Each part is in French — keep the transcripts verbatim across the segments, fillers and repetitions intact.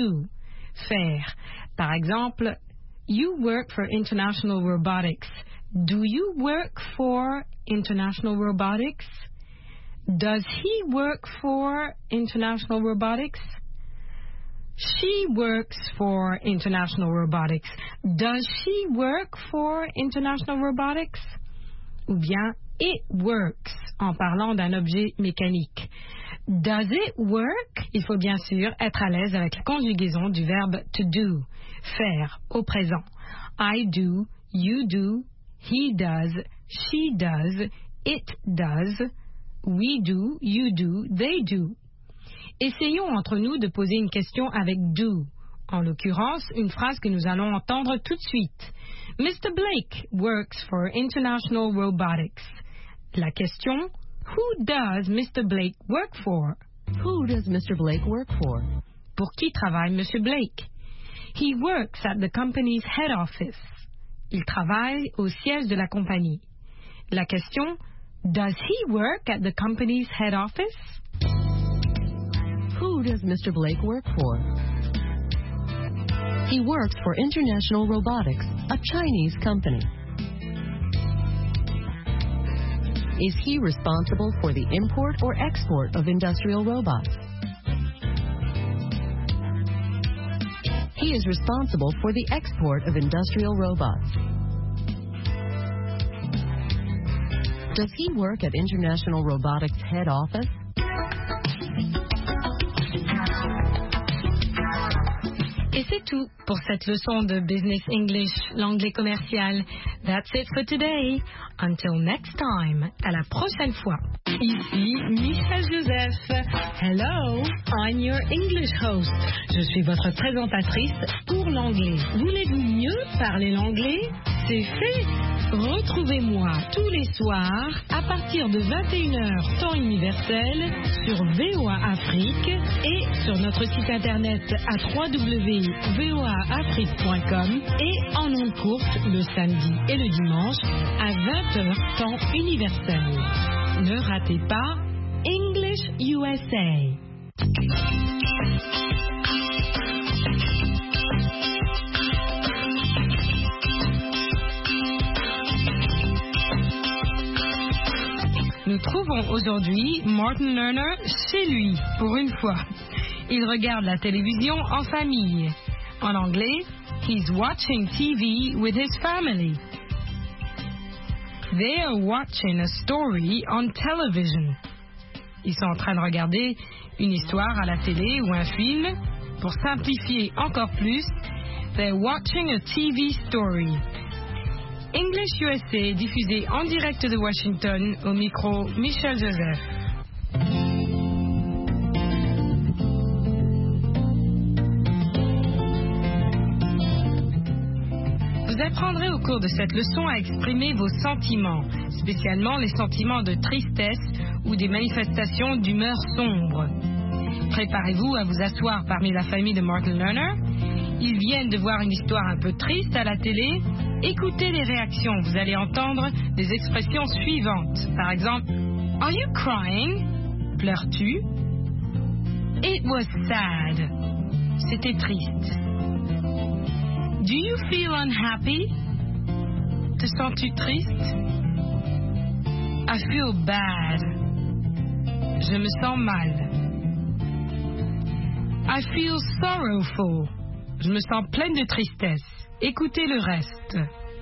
do, faire. Par exemple, you work for International Robotics. Do you work for International Robotics? Does he work for International Robotics? She works for International Robotics. Does she work for International Robotics? Ou bien it works en parlant d'un objet mécanique. Does it work? Il faut bien sûr être à l'aise avec la conjugaison du verbe to do, faire au présent. I do, you do, he does, she does, it does, we do, you do, they do. Essayons entre nous de poser une question avec do. En l'occurrence, une phrase que nous allons entendre tout de suite. mister Blake works for International Robotics. La question, who does mister Blake work for? Who does mister Blake work for? Pour qui travaille monsieur Blake? He works at the company's head office. Il travaille au siège de la compagnie. La question, does he work at the company's head office? Who does mister Blake work for? He works for International Robotics, a Chinese company. Is he responsible for the import or export of industrial robots? He is responsible for the export of industrial robots. Does he work at International Robotics head office? Et c'est tout pour cette leçon de Business English, l'anglais commercial. That's it for today. Until next time. À la prochaine fois. Ici Michel Joseph. Hello, I'm your English host. Je suis votre présentatrice pour l'anglais. Voulez-vous mieux parler l'anglais? C'est fait. Retrouvez-moi tous les soirs à partir de vingt et une heures temps universel sur V O A Afrique et sur notre site internet à w w w point v o a afrique point com et en ondes courtes le samedi et le dimanche à vingt heures temps universel. Ne ratez pas English U S A. Nous trouvons aujourd'hui Martin Lerner chez lui, pour une fois. Il regarde la télévision en famille. En anglais, he's watching T V with his family. They are watching a story on television. Ils sont en train de regarder une histoire à la télé ou un film. Pour simplifier encore plus, they're watching a T V story. English U S A diffusé en direct de Washington au micro Michel Joseph. Vous apprendrez au cours de cette leçon à exprimer vos sentiments, spécialement les sentiments de tristesse ou des manifestations d'humeur sombre. Préparez-vous à vous asseoir parmi la famille de Martin Lerner. Ils viennent de voir une histoire un peu triste à la télé. Écoutez les réactions. Vous allez entendre des expressions suivantes. Par exemple, Are you crying? Pleures-tu? It was sad. C'était triste. Do you feel unhappy? Te sens-tu triste? I feel bad. Je me sens mal. I feel sorrowful. Je me sens pleine de tristesse. Écoutez le reste.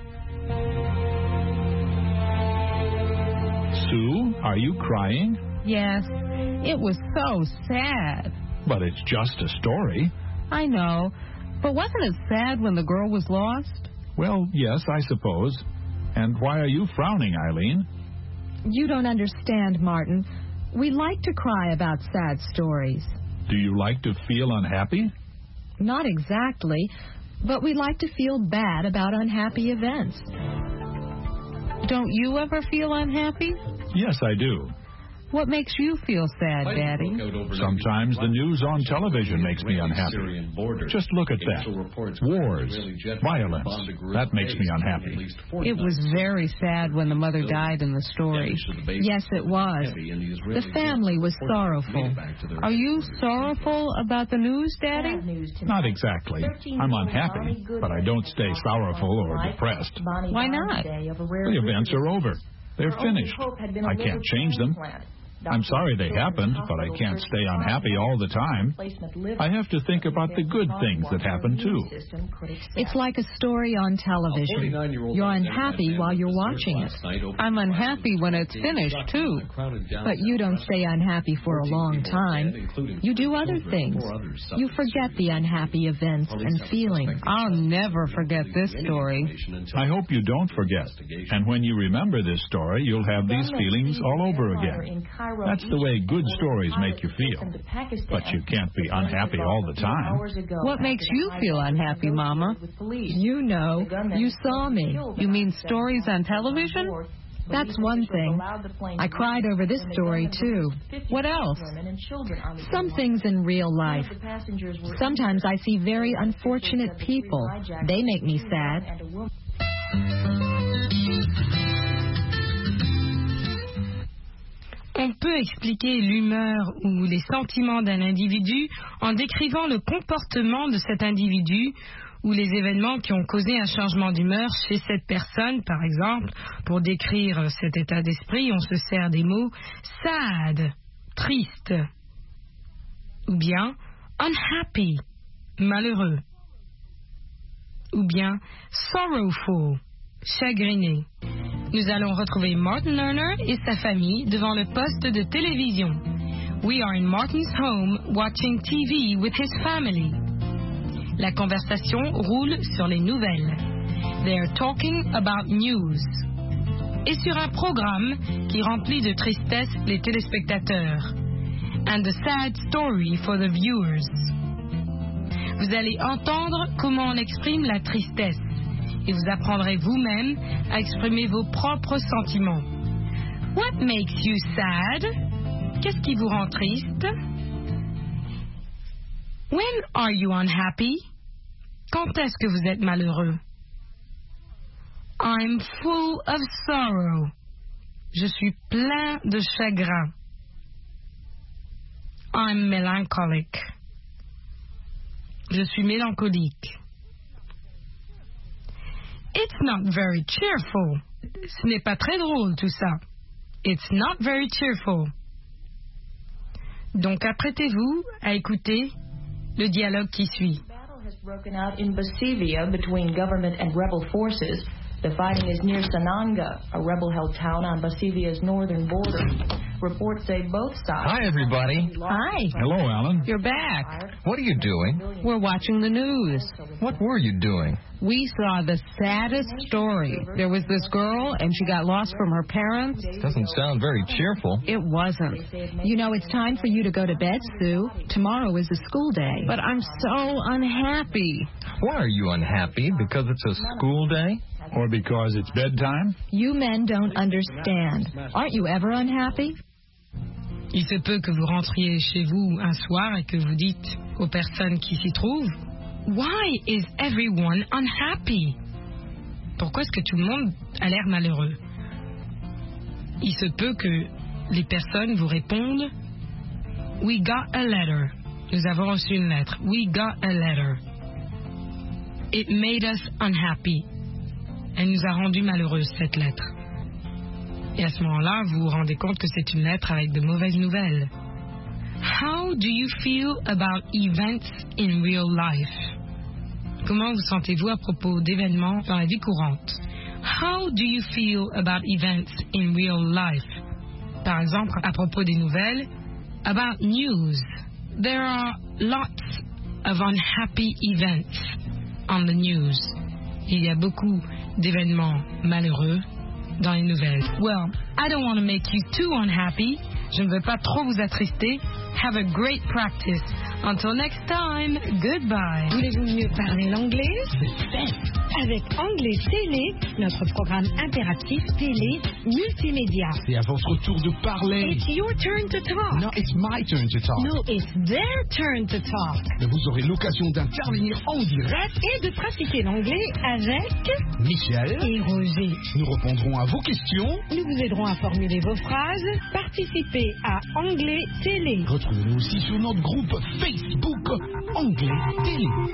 Sue, are you crying? Yes, it was so sad. But it's just a story. I know, but wasn't it sad when the girl was lost? Well, yes, I suppose. And why are you frowning, Eileen? You don't understand, Martin. We like to cry about sad stories. Do you like to feel unhappy? Not exactly, but we like to feel bad about unhappy events. Don't you ever feel unhappy? Yes, I do. What makes you feel sad, Daddy? Sometimes the news on television makes me unhappy. Just look at that. Wars, violence. That makes me unhappy. It was very sad when the mother died in the story. Yes, it was. The family was sorrowful. Are you sorrowful about the news, Daddy? Not exactly. I'm unhappy, but I don't stay sorrowful or depressed. Why not? The events are over. They're finished. I can't change them. I'm sorry they happened, but I can't stay unhappy all the time. I have to think about the good things that happen, too. It's like a story on television. You're unhappy while you're watching it. I'm unhappy when it's finished, too. But you don't stay unhappy for a long time. You do other things. You forget the unhappy events and feelings. I'll never forget this story. I hope you don't forget. And when you remember this story, you'll have these feelings all over again. That's the way good stories make you feel. But you can't be unhappy all the time. What makes you feel unhappy, Mama? You know. You saw me. You mean stories on television? That's one thing. I cried over this story, too. What else? Some things in real life. Sometimes I see very unfortunate people. They make me sad. On peut expliquer l'humeur ou les sentiments d'un individu en décrivant le comportement de cet individu ou les événements qui ont causé un changement d'humeur chez cette personne. Par exemple, pour décrire cet état d'esprit, on se sert des mots sad, triste, ou bien unhappy, malheureux, ou bien sorrowful, chagriné. Nous allons retrouver Martin Lerner et sa famille devant le poste de télévision. We are in Martin's home watching T V with his family. La conversation roule sur les nouvelles. They are talking about news. Et sur un programme qui remplit de tristesse les téléspectateurs. And a sad story for the viewers. Vous allez entendre comment on exprime la tristesse. Et vous apprendrez vous-même à exprimer vos propres sentiments. What makes you sad? Qu'est-ce qui vous rend triste? When are you unhappy? Quand est-ce que vous êtes malheureux? I'm full of sorrow. Je suis plein de chagrin. I'm melancholic. Je suis mélancolique. It's not very cheerful. Ce n'est pas très drôle tout ça. It's not very cheerful. Donc apprêtez-vous à écouter le dialogue qui suit. The battle has broken out in Basivia between government and rebel forces. The fighting is near Sananga, a rebel-held town on Basivia's northern border. Reports say both sides... Hi, everybody. Hi. Hello, Alan. You're back. What are you doing? We're watching the news. What were you doing? We saw the saddest story. There was this girl, and she got lost from her parents. Doesn't sound very cheerful. It wasn't. You know, it's time for you to go to bed, Sue. Tomorrow is a school day. But I'm so unhappy. Why are you unhappy? Because it's a school day? Or because it's bedtime? You men don't understand. Aren't you ever unhappy? Il se peut que vous rentriez chez vous un soir et que vous dites aux personnes qui s'y trouvent, Why is everyone unhappy? Pourquoi est-ce que tout le monde a l'air malheureux? Il se peut que les personnes vous répondent, We got a letter. Nous avons reçu une lettre. We got a letter. It made us unhappy. Elle nous a rendus malheureux, cette lettre. Et à ce moment-là, vous vous rendez compte que c'est une lettre avec de mauvaises nouvelles. How do you feel about events in real life? Comment vous sentez-vous à propos d'événements dans la vie courante? How do you feel about events in real life? Par exemple, à propos des nouvelles, about news. There are lots of unhappy events on the news. Il y a beaucoup d'événements malheureux dans les nouvelles. Well, I don't want to make you too unhappy. Je ne veux pas trop vous attrister. Have a great practice. Until next time, goodbye. Voulez-vous mieux parler l'anglais? avec Anglais Télé, notre programme impératif télé multimédia. C'est à votre tour de parler. It's your turn to talk. No, it's my turn to talk. No, it's their turn to talk. Vous aurez l'occasion d'intervenir en direct et de pratiquer l'anglais avec Michel et Roger. Nous répondrons à vos questions. Nous vous aiderons à formuler vos phrases. Participez à Anglais Télé. Retrouvez-nous aussi sur notre groupe Facebook Anglais Télé.